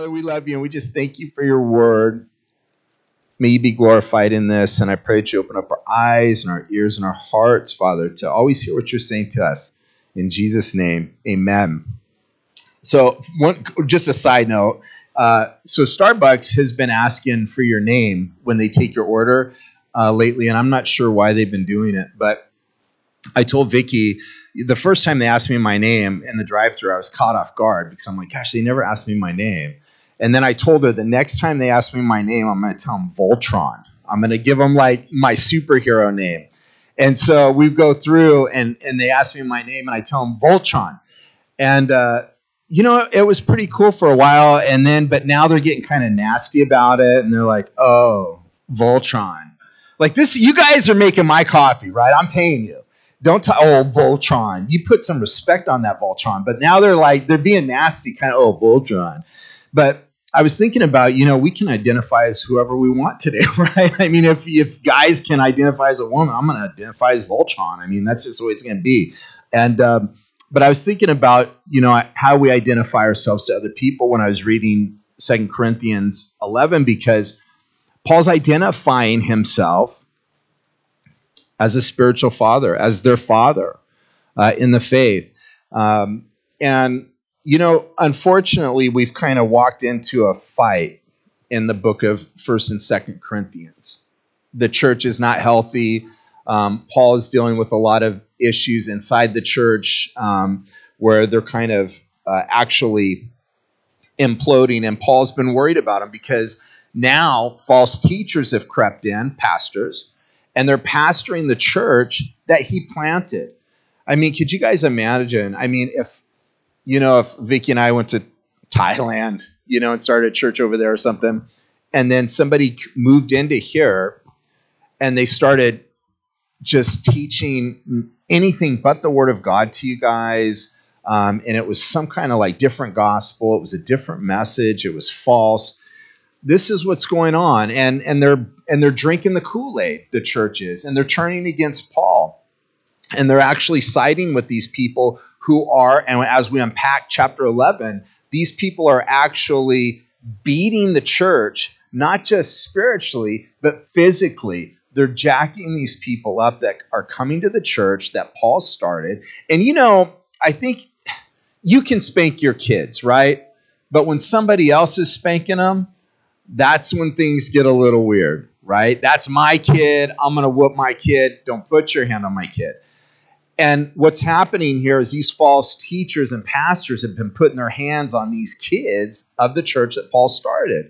Father, we love you, and we just thank you for your word. May you be glorified in this, and I pray that you open up our eyes and our ears and our hearts, Father, to always hear what you're saying to us. In Jesus' name, amen. So just a side note. So Starbucks has been asking for your name when they take your order lately, and I'm not sure why they've been doing it, but I told Vicky the first time they asked me my name in the drive-thru, I was caught off guard because I'm like, gosh, they never asked me my name. And then I told her the next time they ask me my name, I'm going to tell them Voltron. I'm going to give them like my superhero name. And so we go through and they ask me my name and I tell them Voltron. And, it was pretty cool for a while. But now they're getting kind of nasty about it. And they're like, oh, Voltron. Like this, you guys are making my coffee, right? I'm paying you. Don't Voltron. You put some respect on that Voltron. But now they're being nasty, kind of, Voltron. But I was thinking about, we can identify as whoever we want today, right? I mean, if guys can identify as a woman, I'm going to identify as Voltron. I mean, that's just the way it's going to be. And but I was thinking about, how we identify ourselves to other people when I was reading 2 Corinthians 11, because Paul's identifying himself as a spiritual father, as their father in the faith. Unfortunately, we've kind of walked into a fight in the book of 1st and 2nd Corinthians. The church is not healthy. Paul is dealing with a lot of issues inside the church where they're kind of actually imploding, and Paul's been worried about them because now false teachers have crept in, pastors, and they're pastoring the church that he planted. I mean, could you guys imagine? I mean, if Vicky and I went to Thailand, and started a church over there or something, and then somebody moved into here and they started just teaching anything but the word of God to you guys, and it was some kind of like different gospel. It was a different message. It was false. This is what's going on, and they're drinking the Kool-Aid, the churches, and they're turning against Paul, and they're actually siding with these people who are, and as we unpack chapter 11, these people are actually beating the church, not just spiritually, but physically. They're jacking these people up that are coming to the church that Paul started. And I think you can spank your kids, right? But when somebody else is spanking them, that's when things get a little weird, right? That's my kid. I'm going to whoop my kid. Don't put your hand on my kid. And what's happening here is these false teachers and pastors have been putting their hands on these kids of the church that Paul started.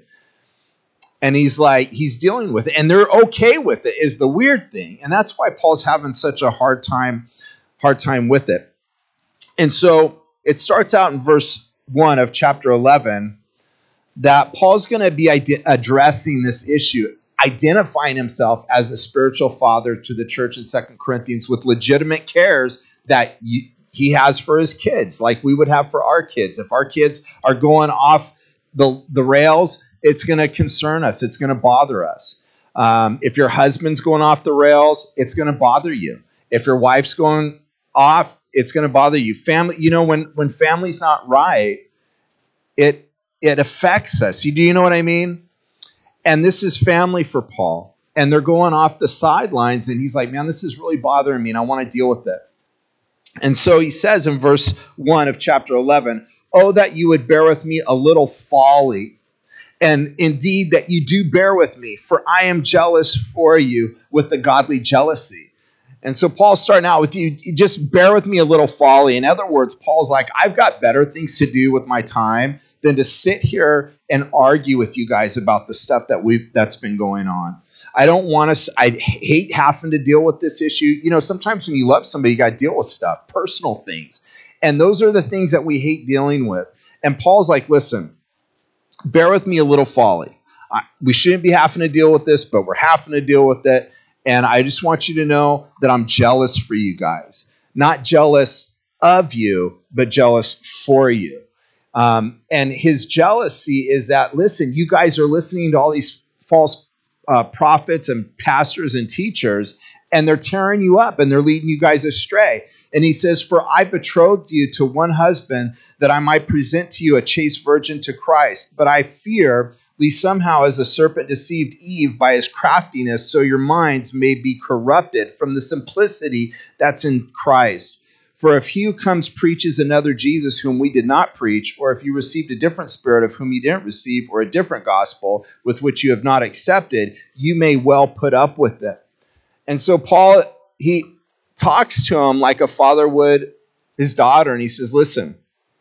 And he's dealing with it. And they're okay with it is the weird thing. And that's why Paul's having such a hard time with it. And so it starts out in verse 1 of chapter 11 that Paul's going to be addressing this issue, identifying himself as a spiritual father to the church in 2 Corinthians with legitimate cares that he has for his kids, like we would have for our kids. If our kids are going off the rails, it's going to concern us. It's going to bother us. If your husband's going off the rails, it's going to bother you. If your wife's going off, it's going to bother you. Family, when family's not right, it affects us. Do you know what I mean? And this is family for Paul. And they're going off the sidelines. And he's like, man, this is really bothering me. And I want to deal with it. And so he says in verse 1 of chapter 11, oh, that you would bear with me a little folly. And indeed that you do bear with me. For I am jealous for you with the godly jealousy. And so Paul's starting out with you just bear with me a little folly. In other words, Paul's like, I've got better things to do with my time than to sit here and argue with you guys about the stuff that's been going on. I hate having to deal with this issue. Sometimes when you love somebody, you got to deal with stuff, personal things. And those are the things that we hate dealing with. And Paul's like, listen, bear with me a little folly. We shouldn't be having to deal with this, but we're having to deal with it. And I just want you to know that I'm jealous for you guys. Not jealous of you, but jealous for you. And his jealousy is that, listen, you guys are listening to all these false prophets and pastors and teachers, and they're tearing you up and they're leading you guys astray. And he says, for I betrothed you to one husband that I might present to you a chaste virgin to Christ. But I fear, lest somehow as the serpent deceived Eve by his craftiness, so your minds may be corrupted from the simplicity that's in Christ. For if he who comes preaches another Jesus whom we did not preach, or if you received a different spirit of whom you didn't receive, or a different gospel with which you have not accepted, you may well put up with it. And so Paul, he talks to him like a father would his daughter, and he says, listen,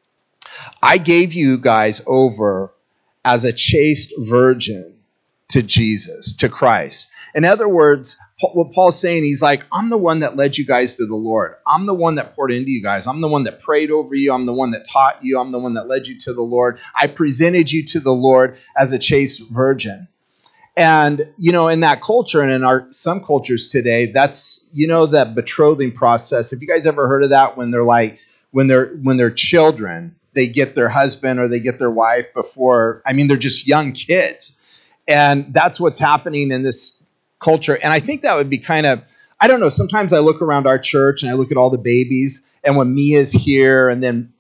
I gave you guys over as a chaste virgin to Jesus, to Christ. In other words, what Paul's saying, he's like, I'm the one that led you guys to the Lord. I'm the one that poured into you guys. I'm the one that prayed over you. I'm the one that taught you. I'm the one that led you to the Lord. I presented you to the Lord as a chaste virgin. And, in that culture and in some cultures today, that's, that betrothing process. Have you guys ever heard of that when they're children, they get their husband or they get their wife before, they're just young kids. And that's what's happening in this culture. And I think that would be kind of, I don't know, sometimes I look around our church and I look at all the babies, and when Mia's here and then,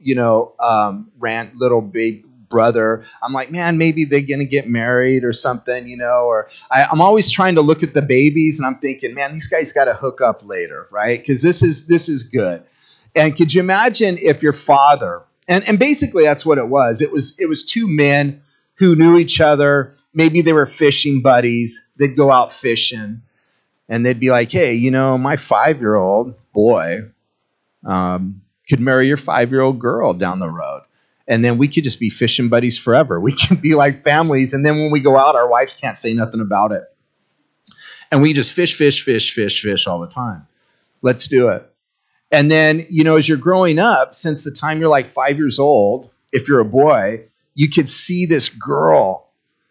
little big brother, I'm like, man, maybe they're going to get married or something, or I'm always trying to look at the babies and I'm thinking, man, these guys got to hook up later, right? Because this is good. And could you imagine if your father, and basically that's what it was. It was two men who knew each other. Maybe they were fishing buddies. They'd go out fishing and they'd be like, hey, my 5-year-old boy could marry your 5-year-old girl down the road. And then we could just be fishing buddies forever. We can be like families. And then when we go out, our wives can't say nothing about it. And we just fish all the time. Let's do it. And then, as you're growing up, since the time you're like 5 years old, if you're a boy, you could see this girl,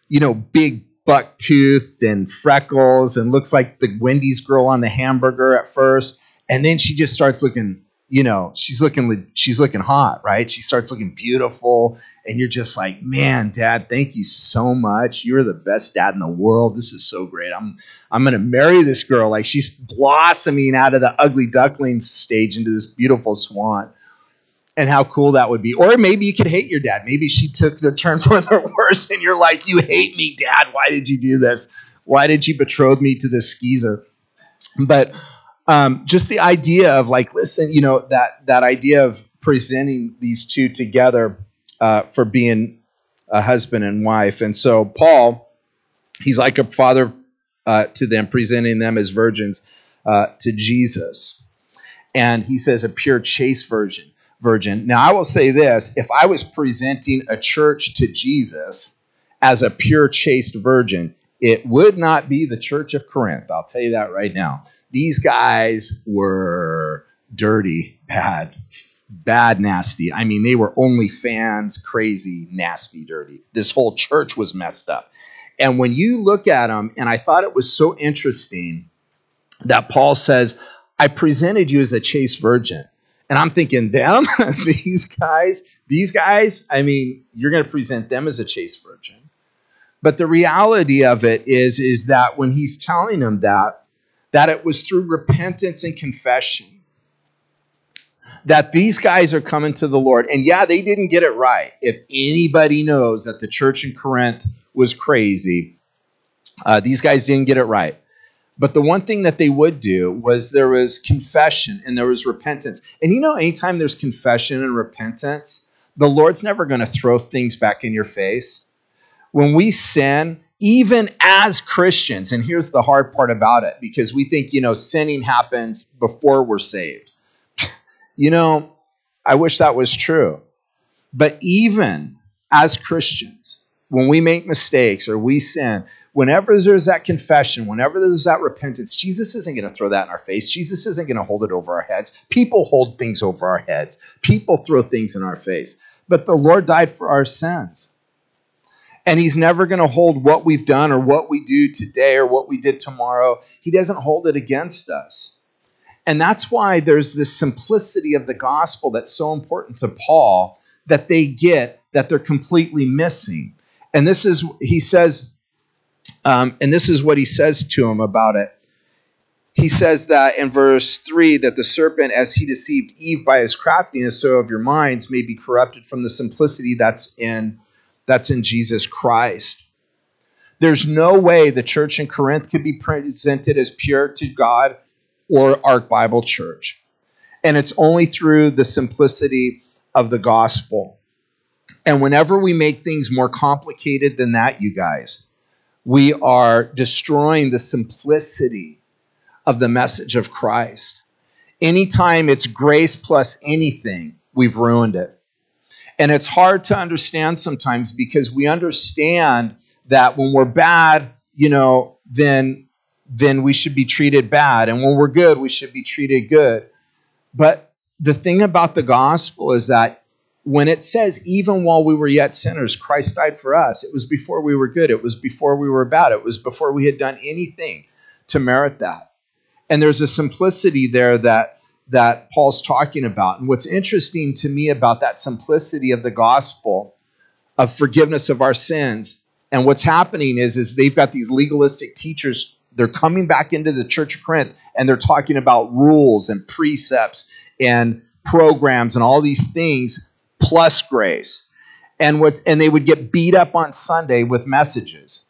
big buck-toothed and freckles and looks like the Wendy's girl on the hamburger at first. And then she just starts looking, she's looking hot, right? She starts looking beautiful. And you're just like, man, Dad, thank you so much. You're the best dad in the world. This is so great. I'm going to marry this girl. Like, she's blossoming out of the ugly duckling stage into this beautiful swan. And how cool that would be. Or maybe you could hate your dad. Maybe she took the turn for the worse and you're like, you hate me, Dad. Why did you do this? Why did you betroth me to this skeezer? But just the idea of like, listen, that idea of presenting these two together for being a husband and wife. And so Paul, he's like a father to them, presenting them as virgins to Jesus. And he says a pure chaste virgin. Now, I will say this. If I was presenting a church to Jesus as a pure chaste virgin, it would not be the Church of Corinth. I'll tell you that right now. These guys were dirty, bad, nasty. They were OnlyFans, crazy, nasty, dirty. This whole church was messed up. And when you look at them, and I thought it was so interesting that Paul says, I presented you as a chaste virgin. And I'm thinking, them, these guys, you're going to present them as a chaste virgin. But the reality of it is that when he's telling them that it was through repentance and confession that these guys are coming to the Lord. And yeah, they didn't get it right. If anybody knows that the church in Corinth was crazy, these guys didn't get it right. But the one thing that they would do was there was confession and there was repentance. And anytime there's confession and repentance, the Lord's never going to throw things back in your face. When we sin, even as Christians, and here's the hard part about it, because we think, sinning happens before we're saved. I wish that was true. But even as Christians, when we make mistakes or we sin, whenever there's that confession, whenever there's that repentance, Jesus isn't going to throw that in our face. Jesus isn't going to hold it over our heads. People hold things over our heads. People throw things in our face. But the Lord died for our sins. And he's never going to hold what we've done or what we do today or what we did tomorrow. He doesn't hold it against us. And that's why there's this simplicity of the gospel that's so important to Paul that they get that they're completely missing. And this is, he says, And this is what he says to him about it. He says that in verse 3, that the serpent, as he deceived Eve by his craftiness, so of your minds may be corrupted from the simplicity that's in Jesus Christ. There's no way the church in Corinth could be presented as pure to God or Ark Bible Church. And it's only through the simplicity of the gospel. And whenever we make things more complicated than that, you guys, we are destroying the simplicity of the message of Christ. Anytime it's grace plus anything, we've ruined it. And it's hard to understand sometimes because we understand that when we're bad, then we should be treated bad. And when we're good, we should be treated good. But the thing about the gospel is that when it says, even while we were yet sinners, Christ died for us, it was before we were good. It was before we were bad. It was before we had done anything to merit that. And there's a simplicity there that Paul's talking about. And what's interesting to me about that simplicity of the gospel, of forgiveness of our sins, and what's happening is they've got these legalistic teachers. They're coming back into the Church of Corinth, and they're talking about rules and precepts and programs and all these things plus grace. And they would get beat up on Sunday with messages.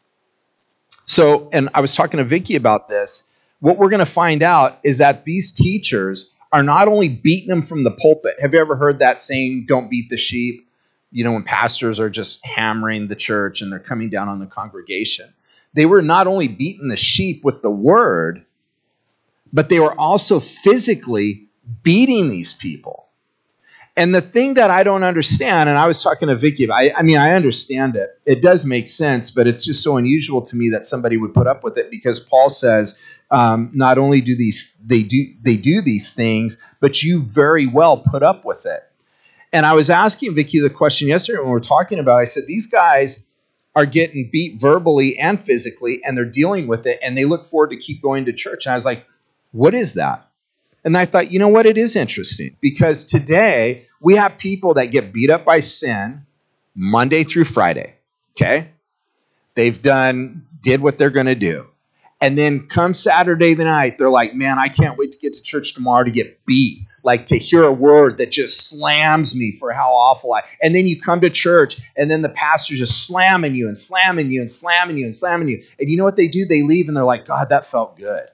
So, and I was talking to Vicky about this. What we're going to find out is that these teachers are not only beating them from the pulpit. Have you ever heard that saying, don't beat the sheep? When pastors are just hammering the church and they're coming down on the congregation. They were not only beating the sheep with the word, but they were also physically beating these people. And the thing that I don't understand, and I was talking to Vicky, I understand it. It does make sense, but it's just so unusual to me that somebody would put up with it, because Paul says, not only do they do these things, but you very well put up with it. And I was asking Vicky the question yesterday when we were talking about it. I said, these guys are getting beat verbally and physically, and they're dealing with it, and they look forward to keep going to church. And I was like, what is that? And I thought, you know what? It is interesting, because today we have people that get beat up by sin Monday through Friday, okay? They've did what they're going to do. And then come Saturday night, they're like, man, I can't wait to get to church tomorrow to get beat. Like to hear a word that just slams me for how awful and then you come to church and then the pastor's just slamming you and slamming you and slamming you and slamming you. And you know what they do? They leave and they're like, God, that felt good.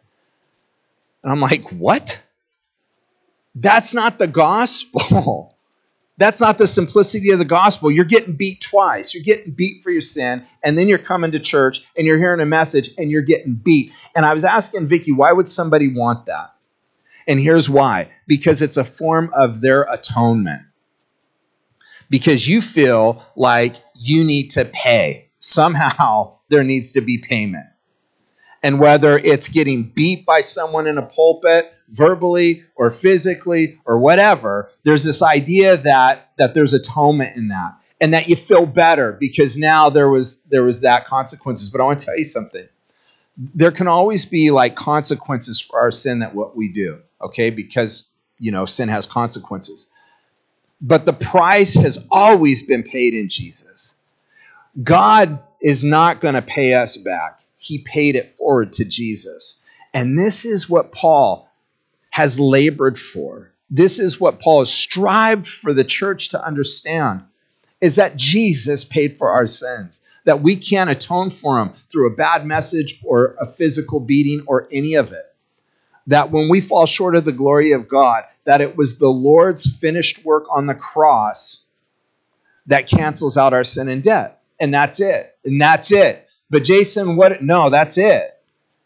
And I'm like, what? That's not the gospel. That's not the simplicity of the gospel. You're getting beat twice. You're getting beat for your sin, and then you're coming to church and you're hearing a message and you're getting beat. And I was asking Vicky, why would somebody want that? And here's why. Because it's a form of their atonement. Because you feel like you need to pay. Somehow there needs to be payment. And whether it's getting beat by someone in a pulpit, verbally or physically or whatever, there's this idea that there's atonement in that. And that you feel better because now there was that consequences. But I want to tell you something. There can always be like consequences for our sin that what we do, okay? Because, sin has consequences. But the price has always been paid in Jesus. God is not going to pay us back. He paid it forward to Jesus. And this is what Paul has labored for. This is what Paul has strived for the church to understand, is that Jesus paid for our sins, that we can't atone for them through a bad message or a physical beating or any of it. That when we fall short of the glory of God, that it was the Lord's finished work on the cross that cancels out our sin and debt. And that's it. And that's it. But Jason, what? No, that's it.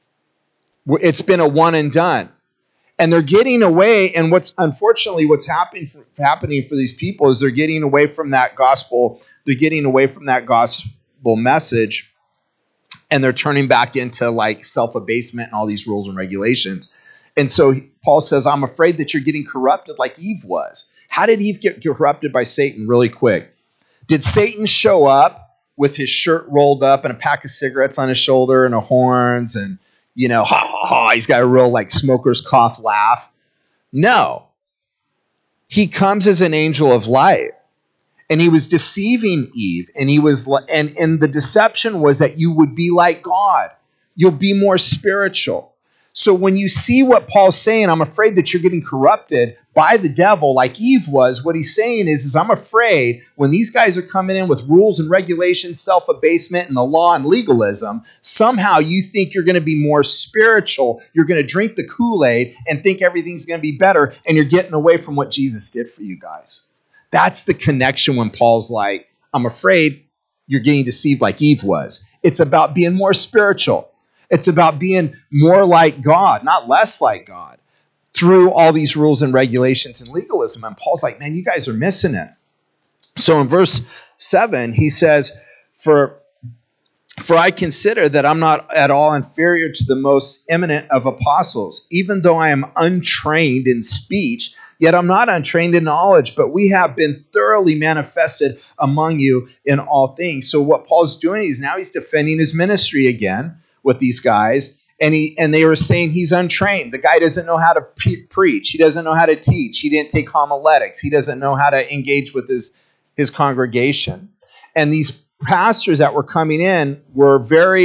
It's been a one and done. And they're getting away, and what's happening for these people is they're getting away from that gospel. They're getting away from that gospel message, and they're turning back into like self-abasement and all these rules and regulations. And so Paul says, I'm afraid that you're getting corrupted like Eve was. How did Eve get corrupted by Satan? Really quick. Did Satan show up with his shirt rolled up and a pack of cigarettes on his shoulder and a horns and, ha, ha, ha, he's got a real like smoker's cough laugh? No. He comes as an angel of light. And he was deceiving Eve, and and the deception was that you would be like God. You'll be more spiritual. So when you see what Paul's saying, I'm afraid that you're getting corrupted by the devil like Eve was. What he's saying is I'm afraid when these guys are coming in with rules and regulations, self-abasement, and the law and legalism, somehow you think you're going to be more spiritual. You're going to drink the Kool-Aid and think everything's going to be better, and you're getting away from what Jesus did for you guys. That's the connection when Paul's like, I'm afraid you're getting deceived like Eve was. It's about being more spiritual. It's about being more like God, not less like God, through all these rules and regulations and legalism. And Paul's like, man, you guys are missing it. So in verse 7, he says, For I consider that I'm not at all inferior to the most eminent of apostles, even though I am untrained in speech, yet I'm not untrained in knowledge, but we have been thoroughly manifested among you in all things. So what Paul's doing is now he's defending his ministry again with these guys, and they were saying he's untrained. The guy doesn't know how to preach. He doesn't know how to teach. He didn't take homiletics. He doesn't know how to engage with his congregation. And these pastors that were coming in were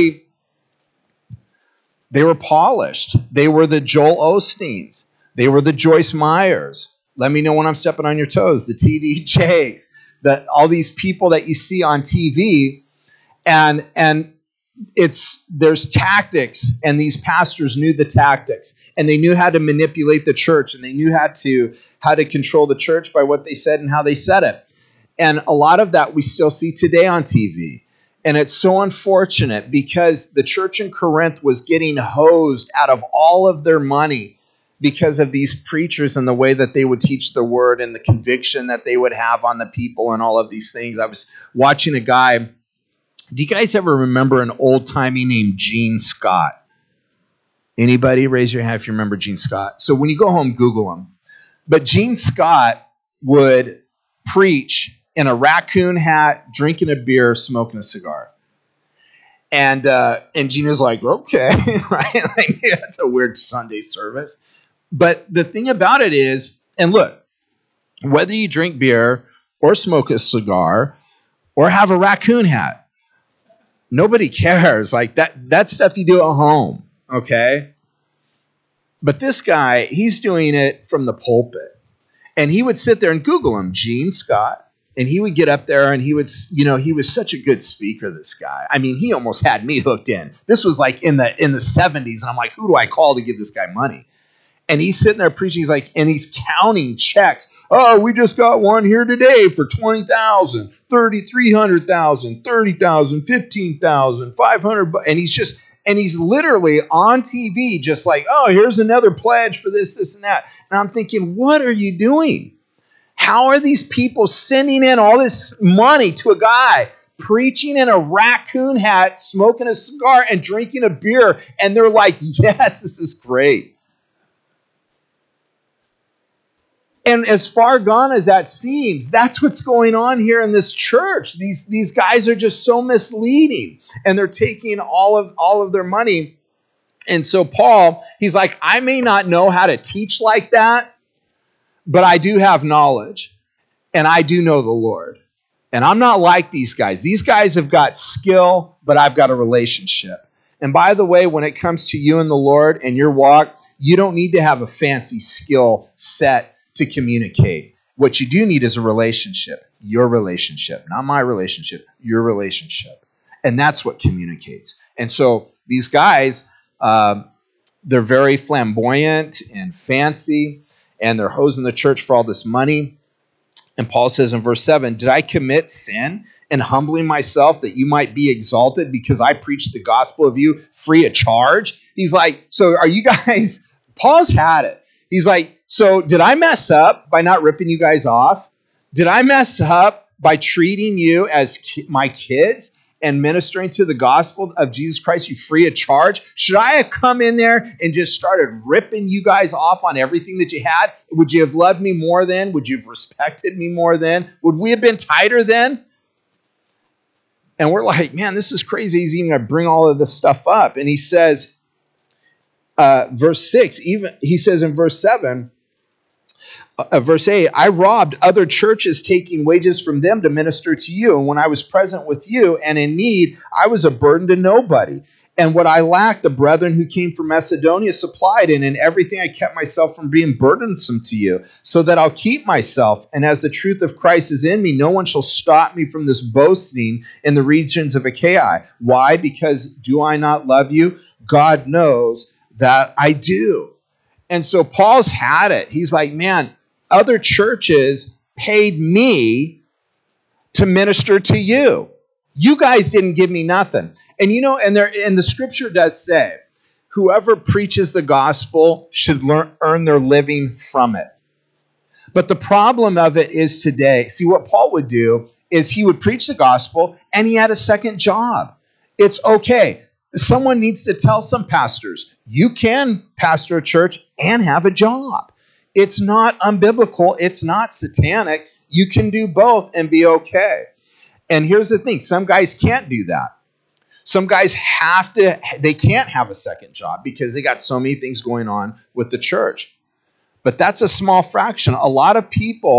they were polished. They were the Joel Osteens. They were the Joyce Meyers. Let me know when I'm stepping on your toes. The T.D. Jakes. All these people that you see on TV, and there's tactics, and these pastors knew the tactics, and they knew how to manipulate the church, and they knew how to control the church by what they said and how they said it. And a lot of that we still see today on TV. And it's so unfortunate because the church in Corinth was getting hosed out of all of their money because of these preachers and the way that they would teach the word and the conviction that they would have on the people and all of these things. I was watching a guy. Do you guys ever remember an old-timey named Gene Scott? Anybody? Raise your hand if you remember Gene Scott. So when you go home, Google him. But Gene Scott would preach in a raccoon hat, drinking a beer, smoking a cigar. And Gina's like, okay, right? Like, yeah, that's a weird Sunday service. But the thing about it is, and look, whether you drink beer or smoke a cigar or have a raccoon hat, nobody cares. Like that stuff you do at home, okay? But this guy, he's doing it from the pulpit. And he would sit there and Google him, Gene Scott. And he would get up there and he would, he was such a good speaker, this guy. I mean, he almost had me hooked in. This was like in the 70s. And I'm like, who do I call to give this guy money? And he's sitting there preaching. He's like, and he's counting checks. Oh, we just got one here today for 20,000, 300,000, 30,000, 15,000, 500. And he's literally on TV, just like, oh, here's another pledge for this, and that. And I'm thinking, what are you doing? How are these people sending in all this money to a guy preaching in a raccoon hat, smoking a cigar, and drinking a beer? And they're like, yes, this is great. And as far gone as that seems, that's what's going on here in this church. These guys are just so misleading, and they're taking all of their money. And so Paul, he's like, I may not know how to teach like that, but I do have knowledge, and I do know the Lord. And I'm not like these guys. These guys have got skill, but I've got a relationship. And by the way, when it comes to you and the Lord and your walk, you don't need to have a fancy skill set to communicate. What you do need is a relationship, your relationship, not my relationship, your relationship. And that's what communicates. And so these guys, they're very flamboyant and fancy, and they're hosing the church for all this money. And Paul says in verse 7, did I commit sin in humbling myself that you might be exalted because I preached the gospel of you free of charge? He's like, so are you guys, Paul's had it. He's like, so did I mess up by not ripping you guys off? Did I mess up by treating you as my kids and ministering to the gospel of Jesus Christ, you free of charge? Should I have come in there and just started ripping you guys off on everything that you had? Would you have loved me more then? Would you have respected me more then? Would we have been tighter then? And we're like, man, this is crazy. He's even going to bring all of this stuff up. And he says, verse 6, he says in verse 7, Verse 8, I robbed other churches, taking wages from them to minister to you. And when I was present with you and in need, I was a burden to nobody. And what I lacked, the brethren who came from Macedonia supplied, and in everything I kept myself from being burdensome to you, so that I'll keep myself. And as the truth of Christ is in me, no one shall stop me from this boasting in the regions of Achaia. Why? Because do I not love you? God knows that I do. And so Paul's had it. He's like, man, other churches paid me to minister to you. You guys didn't give me nothing. And you know, and the scripture does say, whoever preaches the gospel should earn their living from it. But the problem of it is today, see what Paul would do is he would preach the gospel and he had a second job. It's okay. Someone needs to tell some pastors, you can pastor a church and have a job. It's not unbiblical. It's not satanic. You can do both and be okay. And here's the thing. Some guys can't do that. Some guys they can't have a second job because they got so many things going on with the church. But that's a small fraction. A lot of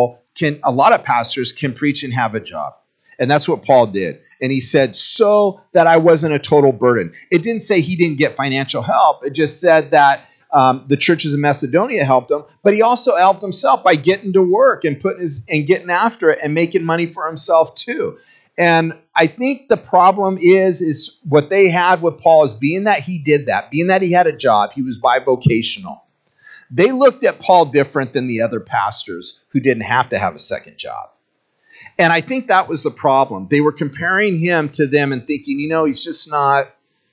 pastors can preach and have a job. And that's what Paul did. And he said, so that I wasn't a total burden. It didn't say he didn't get financial help. It just said that the churches in Macedonia helped him, but he also helped himself by getting to work and getting after it and making money for himself too. And I think the problem is what they had with Paul is being that he did that, being that he had a job, he was bivocational. They looked at Paul different than the other pastors who didn't have to have a second job. And I think that was the problem. They were comparing him to them and thinking, he's just not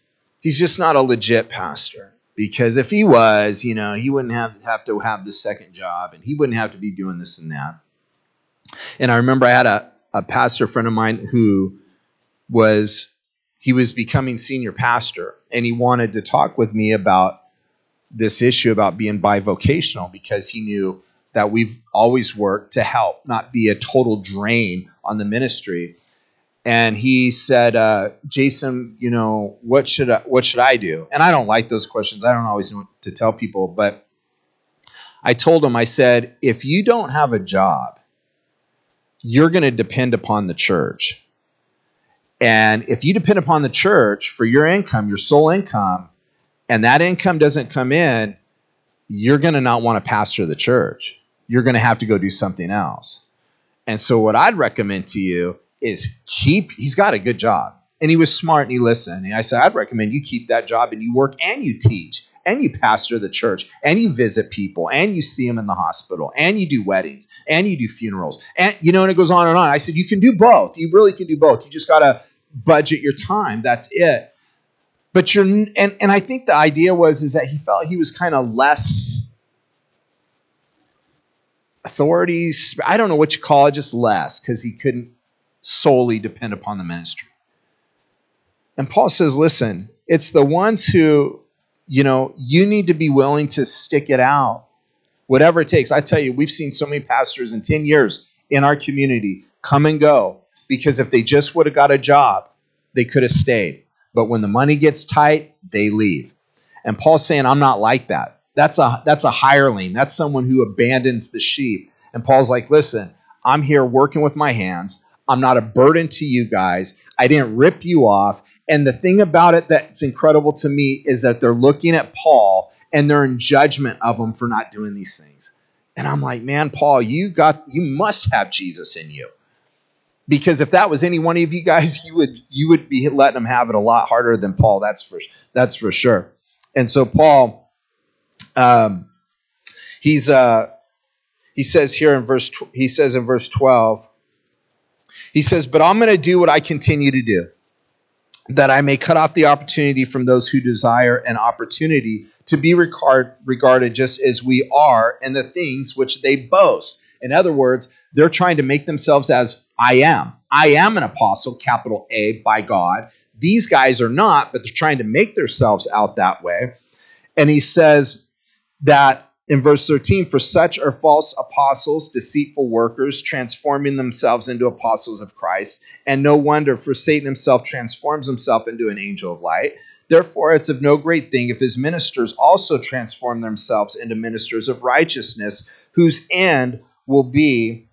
a legit pastor. Because if he was, he wouldn't have to have this second job and he wouldn't have to be doing this and that. And I remember I had a pastor friend of mine who was becoming senior pastor, and he wanted to talk with me about this issue about being bivocational because he knew that we've always worked to help, not be a total drain on the ministry. And he said, Jason, what should I do? And I don't like those questions. I don't always know what to tell people. But I told him, I said, if you don't have a job, you're going to depend upon the church. And if you depend upon the church for your income, your sole income, and that income doesn't come in, you're going to not want to pastor the church. You're going to have to go do something else. And so what I'd recommend to you is he's got a good job. And he was smart and he listened. And I said, I'd recommend you keep that job and you work and you teach and you pastor the church and you visit people and you see them in the hospital and you do weddings and you do funerals. And, and it goes on and on. I said, you can do both. You really can do both. You just got to budget your time. That's it. But and I think the idea is that he felt he was kind of less authorities. I don't know what you call it, just less, because he couldn't solely depend upon the ministry. And Paul says, listen, it's the ones who, you need to be willing to stick it out, whatever it takes. I tell you, we've seen so many pastors in 10 years in our community come and go because if they just would have got a job, they could have stayed. But when the money gets tight, they leave. And Paul's saying, I'm not like that. That's a hireling. That's someone who abandons the sheep. And Paul's like, listen, I'm here working with my hands. I'm not a burden to you guys. I didn't rip you off. And the thing about it that's incredible to me is that they're looking at Paul and they're in judgment of him for not doing these things. And I'm like, man, Paul, you must have Jesus in you. Because if that was any one of you guys, you would be letting him have it a lot harder than Paul. That's for sure. And so Paul, he says in verse 12, he says, but I'm going to do what I continue to do, that I may cut off the opportunity from those who desire an opportunity to be regarded just as we are in the things which they boast. In other words, they're trying to make themselves as I am. I am an apostle, capital A, by God. These guys are not, but they're trying to make themselves out that way. And he says that in verse 13, for such are false apostles, deceitful workers, transforming themselves into apostles of Christ. And no wonder, for Satan himself transforms himself into an angel of light. Therefore, it's of no great thing if his ministers also transform themselves into ministers of righteousness, whose end will be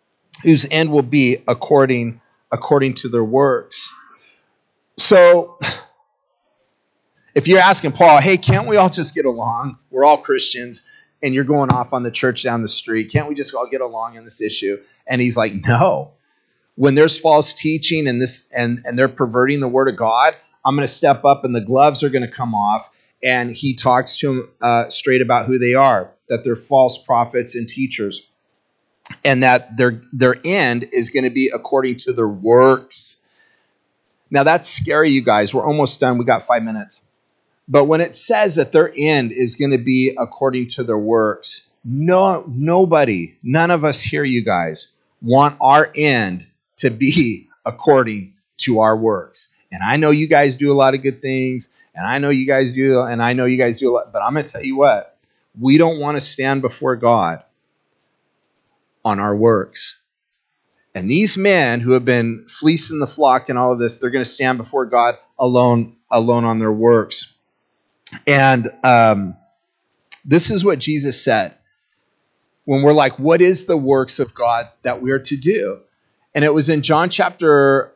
according to their works. So if you're asking Paul, hey, can't we all just get along? We're all Christians, and you're going off on the church down the street. Can't we just all get along on this issue? And he's like, no. When there's false teaching and they're perverting the word of God, I'm going to step up and the gloves are going to come off. And he talks to them straight about who they are, that they're false prophets and teachers, and that their end is going to be according to their works. Now that's scary, you guys. We're almost done. We got 5 minutes. But when it says that their end is going to be according to their works, nobody, none of us here, you guys, want our end to be according to our works. And I know you guys do a lot of good things, and I know you guys do a lot, but I'm going to tell you what, we don't want to stand before God on our works. And these men who have been fleecing the flock and all of this, they're going to stand before God alone on their works. And this is what Jesus said when we're like, what is the works of God that we're to do? And it was in John chapter,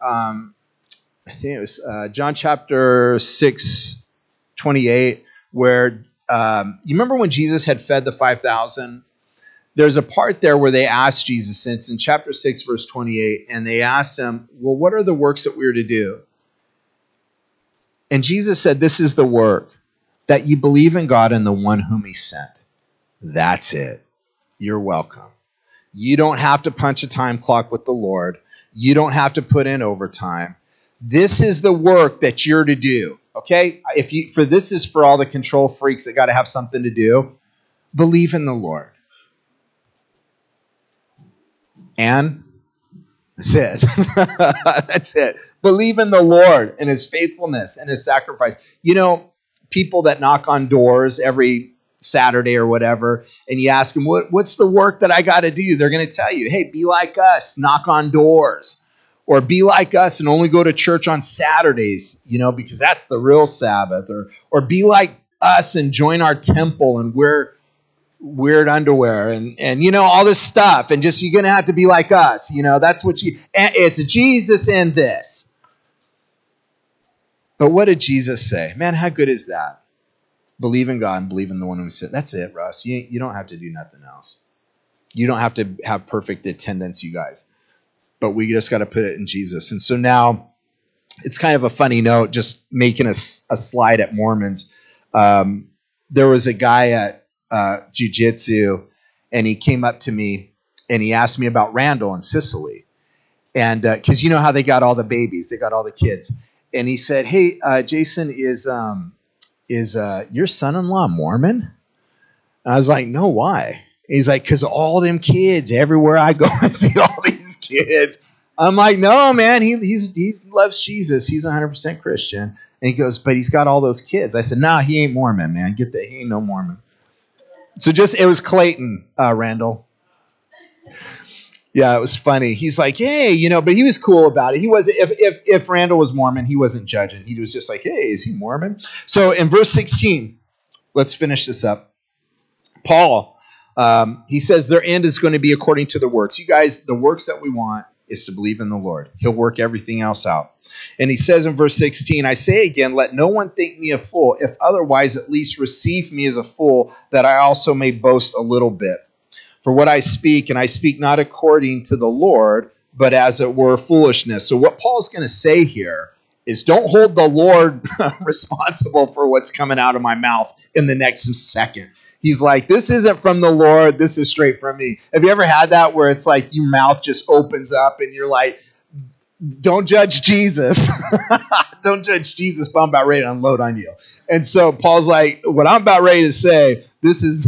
John chapter 6:28, where you remember when Jesus had fed the 5,000? There's a part there where they asked Jesus, and it's in chapter 6, verse 28, and they asked him, well, what are the works that we're to do? And Jesus said, this is the work, that you believe in God and the one whom he sent. That's it. You're welcome. You don't have to punch a time clock with the Lord. You don't have to put in overtime. This is the work that you're to do. Okay? This is for all the control freaks that got to have something to do. Believe in the Lord. And that's it. That's it. Believe in the Lord and his faithfulness and his sacrifice. You know, people that knock on doors every Saturday or whatever, and you ask them, what's the work that I got to do? They're going to tell you, hey, be like us, knock on doors. Or be like us and only go to church on Saturdays, because that's the real Sabbath. Or be like us and join our temple and wear weird underwear and all this stuff. And just, you're going to have to be like us. That's what it's Jesus and this. But what did Jesus say? Man, how good is that? Believe in God and believe in the one who sent. That's it, Russ. You don't have to do nothing else. You don't have to have perfect attendance, you guys. But we just got to put it in Jesus. And so now it's kind of a funny note, just making a slide at Mormons. There was a guy at jiu-jitsu, and he came up to me and he asked me about Randall and Sicily. And because you know how they got all the babies, they got all the kids. And he said, hey, Jason, is your son-in-law Mormon? And I was like, no, why? He's like, because all them kids, everywhere I go, I see all these kids. I'm like, no, man, he loves Jesus. He's 100% Christian. And he goes, but he's got all those kids. I said, nah, he ain't Mormon, man. Get that. He ain't no Mormon. So it was Clayton, Randall. Yeah, it was funny. He's like, hey, but he was cool about it. He was, if Randall was Mormon, he wasn't judging. He was just like, hey, is he Mormon? So in verse 16, let's finish this up. Paul, he says their end is going to be according to the works. You guys, the works that we want is to believe in the Lord. He'll work everything else out. And he says in verse 16, I say again, let no one think me a fool. If otherwise, at least receive me as a fool, that I also may boast a little bit. For what I speak, and I speak not according to the Lord, but as it were foolishness. So what Paul's going to say here is don't hold the Lord responsible for what's coming out of my mouth in the next second. He's like, this isn't from the Lord. This is straight from me. Have you ever had that where it's like your mouth just opens up and you're like, don't judge Jesus. Don't judge Jesus, but I'm about ready to unload on you. And so Paul's like, what I'm about ready to say, this is,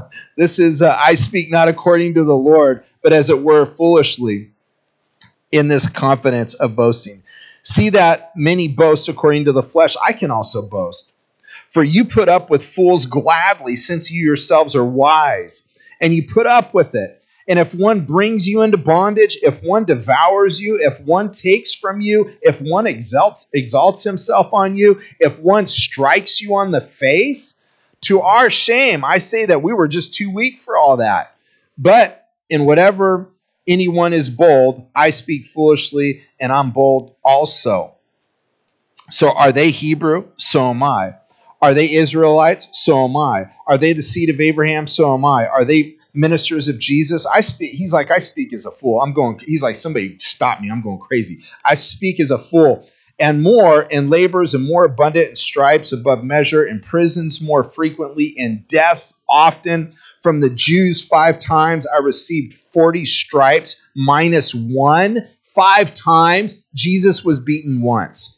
I speak not according to the Lord, but as it were foolishly in this confidence of boasting. See that many boast according to the flesh. I can also boast. For you put up with fools gladly, since you yourselves are wise, and you put up with it. And if one brings you into bondage, if one devours you, if one takes from you, if one exalts himself on you, if one strikes you on the face, to our shame, I say that we were just too weak for all that. But in whatever anyone is bold, I speak foolishly, and I'm bold also. So are they Hebrew? So am I. Are they Israelites? So am I. Are they the seed of Abraham? So am I. Are they ministers of Jesus? I speak. He's like, I speak as a fool. He's like, somebody stop me. I'm going crazy. I speak as a fool. And more in labors and more abundant in stripes above measure, in prisons more frequently, in deaths often. From the Jews 5 times I received 40 stripes minus 1. 5 times. Jesus was beaten once.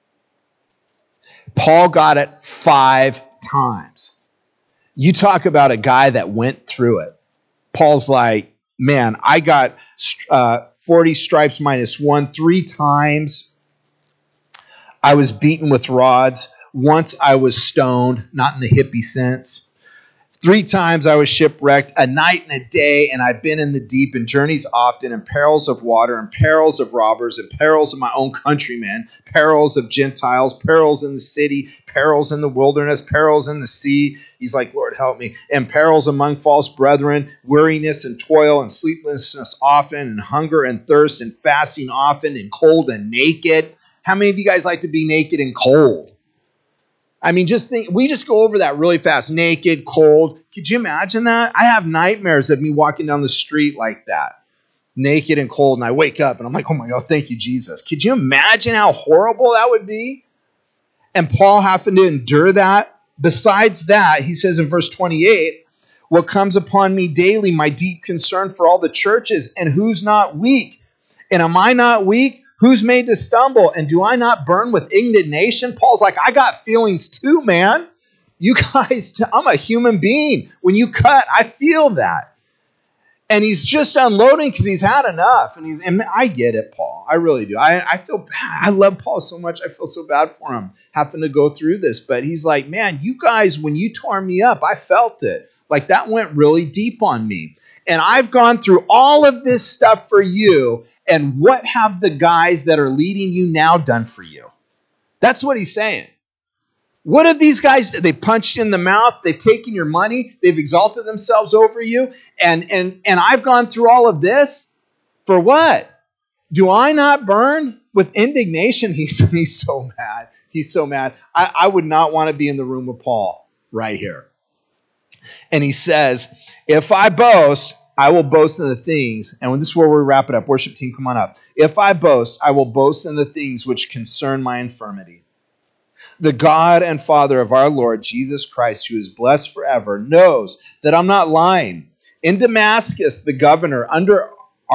Paul got it 5 times. You talk about a guy that went through it. Paul's like, man, I got 40 stripes minus 1. 3 times I was beaten with rods. Once I was stoned, not in the hippie sense. 3 times I was shipwrecked, a night and a day, and I've been in the deep, in journeys often, in perils of water, in perils of robbers, in perils of my own countrymen, perils of Gentiles, perils in the city, perils in the wilderness, perils in the sea. He's like, Lord, help me. And perils among false brethren, weariness and toil and sleeplessness often, and hunger and thirst and fasting often, and cold and naked. How many of you guys like to be naked and cold? I mean, just think, we just go over that really fast. Naked, cold. Could you imagine that? I have nightmares of me walking down the street like that. Naked and cold, and I wake up and I'm like, oh my God, thank you, Jesus. Could you imagine how horrible that would be? And Paul having to endure that. Besides that, he says in verse 28, what comes upon me daily, my deep concern for all the churches, and who's not weak? And am I not weak? Who's made to stumble? And do I not burn with indignation? Paul's like, I got feelings too, man. You guys, I'm a human being. When you cut, I feel that. And he's just unloading because he's had enough. And I get it, Paul. I really do. I feel bad. I love Paul so much. I feel so bad for him having to go through this. But he's like, man, you guys, when you tore me up, I felt it. Like that went really deep on me. And I've gone through all of this stuff for you. And what have the guys that are leading you now done for you? That's what he's saying. What have these guys, they punched you in the mouth, they've taken your money, they've exalted themselves over you, and I've gone through all of this for what? Do I not burn with indignation? He's so mad. He's so mad. I would not want to be in the room with Paul right here. And he says, if I boast, I will boast in the things, and this is where we wrap it up. Worship team, come on up. If I boast, I will boast in the things which concern my infirmity. The God and Father of our Lord Jesus Christ, who is blessed forever, knows that I'm not lying. In Damascus, the governor under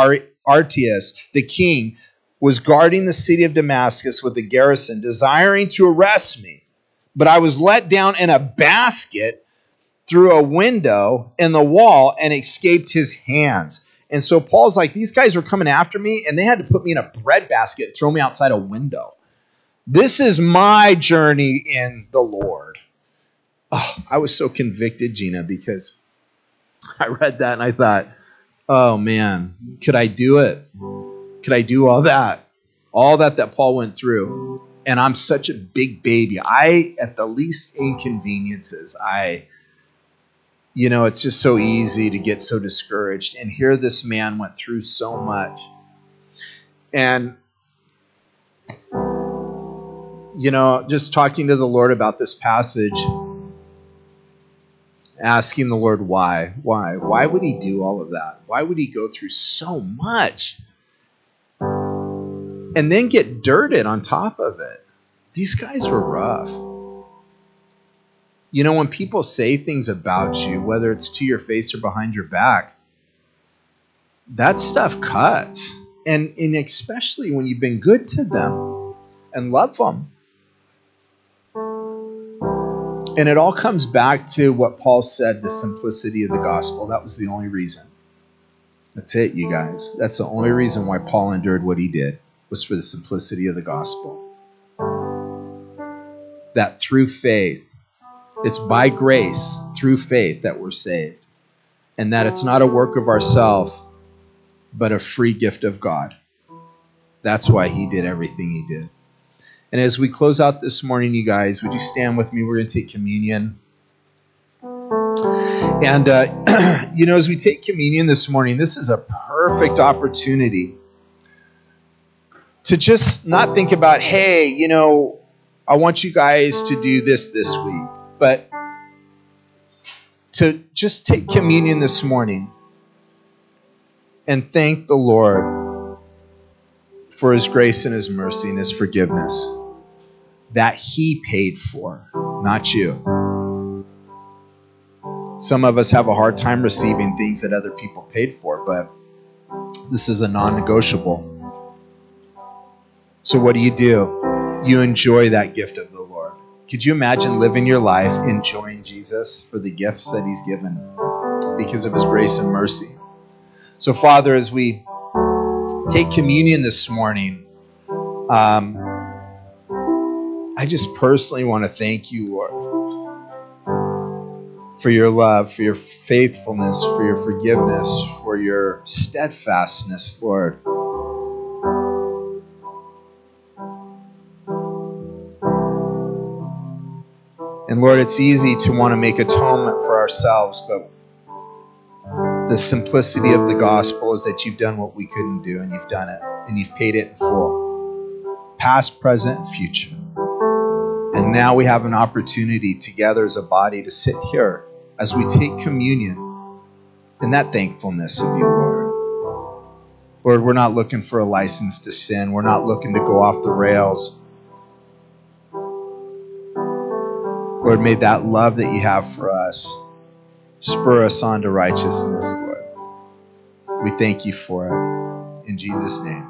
Artius, the king, was guarding the city of Damascus with a garrison, desiring to arrest me. But I was let down in a basket through a window in the wall and escaped his hands. And so Paul's like, these guys were coming after me, and they had to put me in a bread basket and throw me outside a window. This is my journey in the Lord. Oh, I was so convicted, Gina, because I read that and I thought, oh man, could I do it? Could I do all that? All that Paul went through. And I'm such a big baby. At the least inconveniences, it's just so easy to get so discouraged. And here this man went through so much. And, just talking to the Lord about this passage, asking the Lord why. Why would he do all of that? Why would he go through so much? And then get dirted on top of it. These guys were rough. When people say things about you, whether it's to your face or behind your back, that stuff cuts. And especially when you've been good to them and love them. And it all comes back to what Paul said, the simplicity of the gospel. That was the only reason. That's it, you guys. That's the only reason why Paul endured what he did, was for the simplicity of the gospel. That through faith, it's by grace, through faith, that we're saved. And that it's not a work of ourselves, but a free gift of God. That's why he did everything he did. And as we close out this morning, you guys, would you stand with me? We're going to take communion. And, as we take communion this morning, this is a perfect opportunity to just not think about, hey, I want you guys to do this week, but to just take communion this morning and thank the Lord for his grace and his mercy and his forgiveness that he paid for, not you. Some of us have a hard time receiving things that other people paid for, but this is a non-negotiable. So what do? You enjoy that gift of the Lord. Could you imagine living your life enjoying Jesus for the gifts that he's given because of his grace and mercy? So, Father, as we take communion this morning, I just personally want to thank you, Lord, for your love, for your faithfulness, for your forgiveness, for your steadfastness, Lord. And Lord, it's easy to want to make atonement for ourselves, but the simplicity of the gospel is that you've done what we couldn't do, and you've done it, and you've paid it in full, past, present, and future. And now we have an opportunity together as a body to sit here as we take communion in that thankfulness of you, Lord. Lord, we're not looking for a license to sin. We're not looking to go off the rails. Lord, may that love that you have for us spur us on to righteousness, Lord. We thank you for it. In Jesus' name.